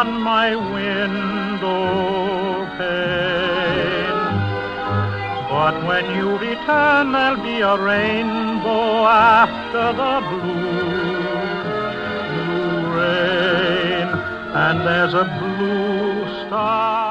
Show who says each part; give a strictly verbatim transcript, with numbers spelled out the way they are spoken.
Speaker 1: on my window pane. But when you return, there'll be a rainbow after the blue, blue rain, and there's a blue star